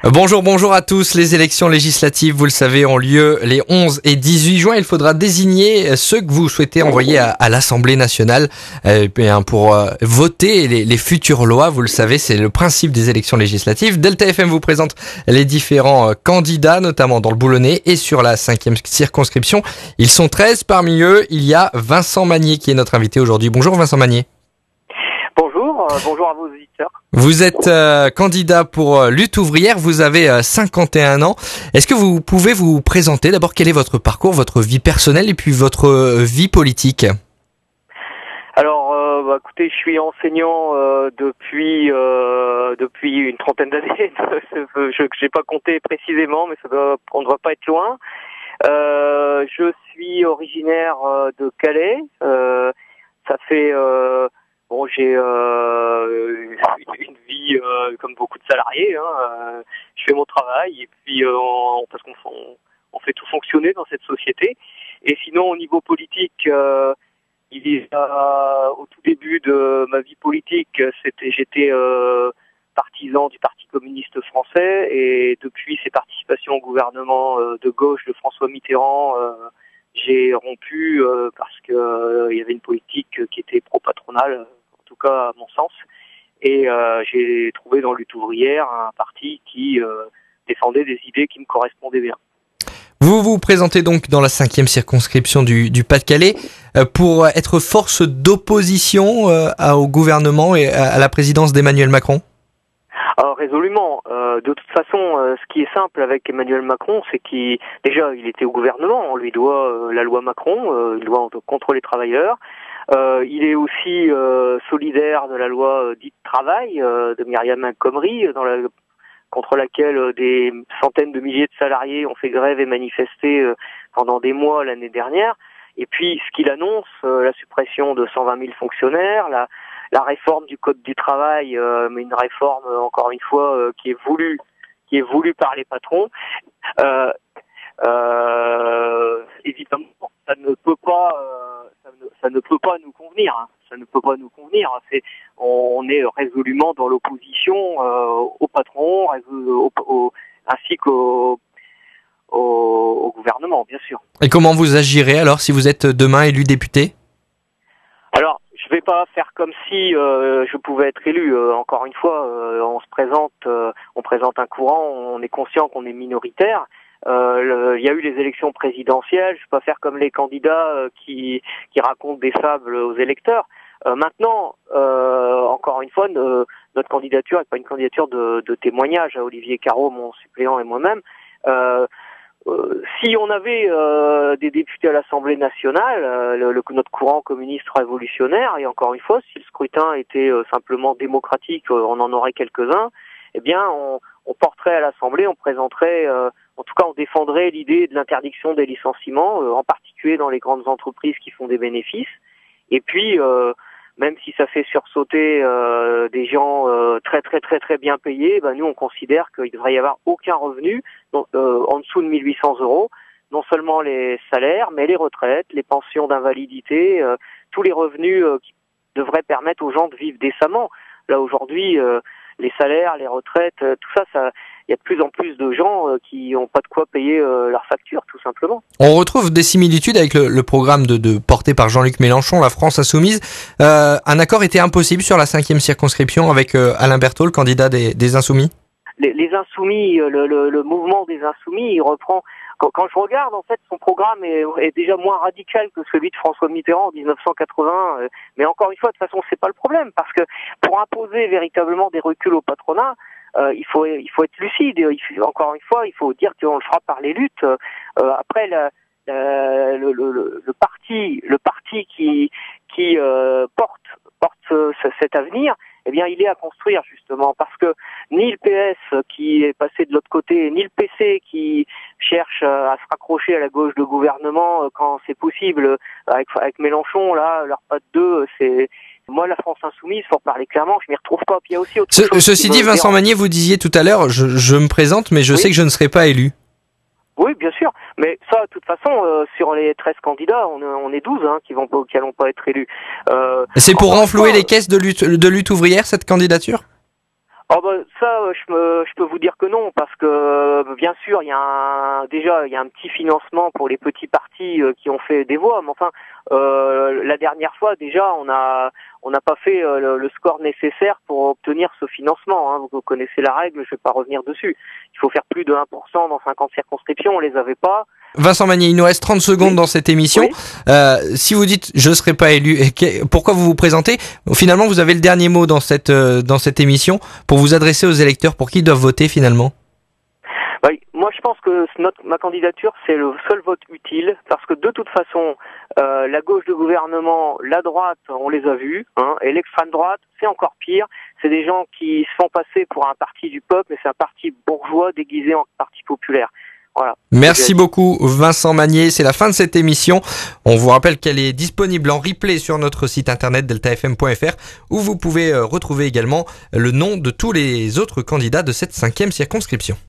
Bonjour à tous. Les élections législatives, vous le savez, ont lieu les 11 et 18 juin. Il faudra désigner ceux que vous souhaitez envoyer à l'Assemblée nationale pour voter les futures lois. Vous le savez, c'est le principe des élections législatives. Delta FM vous présente les différents candidats, notamment dans le Boulonnais et sur la 5e circonscription. Ils sont 13. Parmi eux, il y a Vincent Magnier qui est notre invité aujourd'hui. Bonjour Vincent Magnier. Bonjour à vos auditeurs. Vous êtes candidat pour Lutte ouvrière, vous avez 51 ans. Est-ce que vous pouvez vous présenter d'abord quel est votre parcours, votre vie personnelle et puis votre vie politique? Alors, écoutez, je suis enseignant depuis une trentaine d'années. Je n'ai pas compté précisément, mais on ne doit pas être loin. Je suis originaire de Calais. Ça fait j'ai une vie comme beaucoup de salariés. Je fais mon travail et puis parce qu'on fait tout fonctionner dans cette société. Et sinon, au niveau politique, au tout début de ma vie politique, j'étais partisan du Parti communiste français, et depuis ses participations au gouvernement de gauche de François Mitterrand, j'ai rompu parce que il y avait une politique qui était pro-patronale, en tout cas à mon sens, et j'ai trouvé dans Lutte ouvrière un parti qui défendait des idées qui me correspondaient bien. Vous vous présentez donc dans la 5e circonscription du Pas-de-Calais pour être force d'opposition au gouvernement et à la présidence d'Emmanuel Macron? Alors, résolument. De toute façon, ce qui est simple avec Emmanuel Macron, c'est qu'il était au gouvernement. On lui doit la loi Macron, une loi contre les travailleurs. Il est aussi solidaire de la loi dite travail de Myriam El Khomri, contre laquelle des centaines de milliers de salariés ont fait grève et manifesté pendant des mois l'année dernière. Et puis, ce qu'il annonce, la suppression de 120 000 fonctionnaires, la réforme du code du travail, mais une réforme encore une fois qui est voulue par les patrons. Évidemment, ça ne peut pas nous convenir. Ça ne peut pas nous convenir. On est résolument dans l'opposition aux patrons, ainsi qu'au gouvernement, bien sûr. Et comment vous agirez alors si vous êtes demain élu député? Alors, je vais pas faire comme si je pouvais être élu. Encore une fois, on présente un courant, on est conscient qu'on est minoritaire. Il y a eu les élections présidentielles. Je vais pas faire comme les candidats qui racontent des fables aux électeurs. Maintenant, encore une fois, notre candidature n'est pas une candidature de témoignage à Olivier Carreau, mon suppléant, et moi-même. Si on avait des députés à l'Assemblée nationale, notre courant communiste révolutionnaire, et encore une fois, si le scrutin était simplement démocratique, on en aurait quelques-uns, eh bien, on porterait à l'Assemblée, on présenterait, en tout cas, on défendrait l'idée de l'interdiction des licenciements, en particulier dans les grandes entreprises qui font des bénéfices. Et puis, même si ça fait sursauter des gens très très très très bien payés, nous on considère qu'il ne devrait y avoir aucun revenu en dessous de 1 800 €, non seulement les salaires, mais les retraites, les pensions d'invalidité, tous les revenus qui devraient permettre aux gens de vivre décemment. Là aujourd'hui, les salaires, les retraites, tout ça, il y a de plus en plus de gens qui n'ont pas de quoi payer leurs factures, tout simplement. On retrouve des similitudes avec le programme porté par Jean-Luc Mélenchon, la France insoumise. Un accord était impossible sur la 5e circonscription avec Alain Berthaud, le candidat des Insoumis. Les Insoumis, le mouvement des Insoumis, il reprend. Quand je regarde, en fait, son programme est déjà moins radical que celui de François Mitterrand en 1980. Mais encore une fois, de toute façon, c'est pas le problème, parce que pour imposer véritablement des reculs au patronat, il faut être lucide. Encore une fois, il faut dire qu'on le fera par les luttes. Après, le parti qui porte cet avenir, eh bien, il est à construire, justement, parce que ni le PS qui est passé de l'autre côté, ni le PC qui cherche à se raccrocher à la gauche de gouvernement quand c'est possible, avec Mélenchon, là, leur pas de deux, c'est... Moi, la France insoumise, pour parler clairement, je m'y retrouve pas. Puis il y a aussi autre chose. Ceci dit, Vincent Magnier, vous disiez tout à l'heure, je me présente, mais je sais que je ne serai pas élu. Oui, bien sûr. Mais ça, de toute façon, sur les 13 candidats, on est 12 qui allons pas être élus. C'est pour renflouer les caisses de lutte ouvrière, cette candidature ? Oh bah ça, je peux vous dire que non, parce que bien sûr, il y a un petit financement pour les petits partis qui ont fait des voix, mais enfin, la dernière fois déjà, on n'a pas fait le score nécessaire pour obtenir ce financement. Hein. Vous connaissez la règle, je vais pas revenir dessus. Il faut faire plus de 1% dans 50 circonscriptions, on les avait pas. Vincent Magnier, il nous reste 30 secondes dans cette émission. Oui. Si vous dites je serai pas élu, pourquoi vous vous présentez? Finalement, vous avez le dernier mot dans cette émission pour vous adresser aux électeurs pour qui ils doivent voter finalement. Oui, moi je pense que ma candidature c'est le seul vote utile parce que de toute façon la gauche de gouvernement, la droite, on les a vus, hein, et l'extrême droite c'est encore pire. C'est des gens qui se font passer pour un parti du peuple, mais c'est un parti bourgeois déguisé en parti populaire. Voilà. Merci beaucoup Vincent Magnier, c'est la fin de cette émission. On vous rappelle qu'elle est disponible en replay sur notre site internet deltafm.fr où vous pouvez retrouver également le nom de tous les autres candidats de cette 5e circonscription.